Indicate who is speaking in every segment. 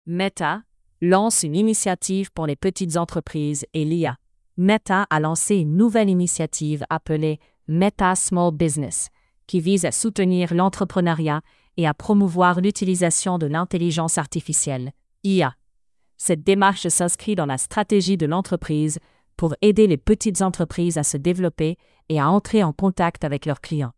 Speaker 1: Meta lance une initiative pour les petites entreprises et l'IA. Meta a lancé une nouvelle initiative appelée Meta Small Business, qui vise à soutenir l'entrepreneuriat et à promouvoir l'utilisation de l'intelligence artificielle, IA. Cette démarche s'inscrit dans la stratégie de l'entreprise pour aider les petites entreprises à se développer et à entrer en contact avec leurs clients.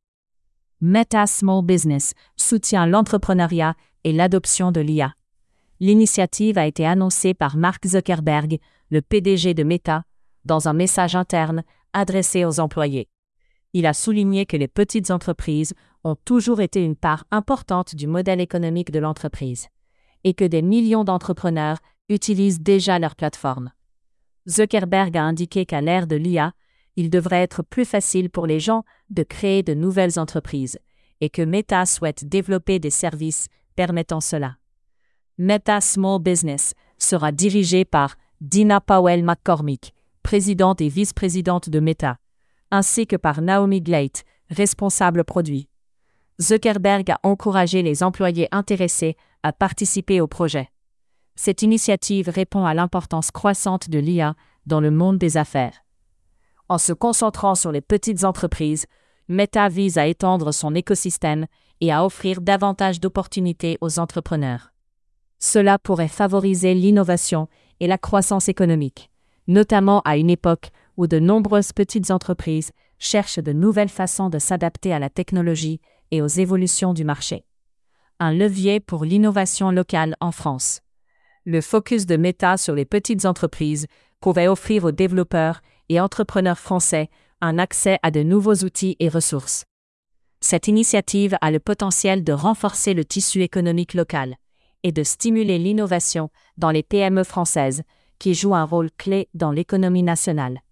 Speaker 1: Meta Small Business soutient l'entrepreneuriat et l'adoption de l'IA. L'initiative a été annoncée par Mark Zuckerberg, le PDG de Meta, dans un message interne adressé aux employés. Il a souligné que les petites entreprises ont toujours été une part importante du modèle économique de l'entreprise et que des millions d'entrepreneurs utilisent déjà leur plateforme. Zuckerberg a indiqué qu'à l'ère de l'IA, il devrait être plus facile pour les gens de créer de nouvelles entreprises et que Meta souhaite développer des services permettant cela. Meta Small Business sera dirigé par Dina Powell McCormick, présidente et vice-présidente de Meta, ainsi que par Naomi Gleit, responsable produit. Zuckerberg a encouragé les employés intéressés à participer au projet. Cette initiative répond à l'importance croissante de l'IA dans le monde des affaires. En se concentrant sur les petites entreprises, Meta vise à étendre son écosystème et à offrir davantage d'opportunités aux entrepreneurs. Cela pourrait favoriser l'innovation et la croissance économique, notamment à une époque où de nombreuses petites entreprises cherchent de nouvelles façons de s'adapter à la technologie et aux évolutions du marché. Un levier pour l'innovation locale en France. Le focus de Meta sur les petites entreprises pourrait offrir aux développeurs et entrepreneurs français un accès à de nouveaux outils et ressources. Cette initiative a le potentiel de renforcer le tissu économique local et de stimuler l'innovation dans les PME françaises qui jouent un rôle clé dans l'économie nationale.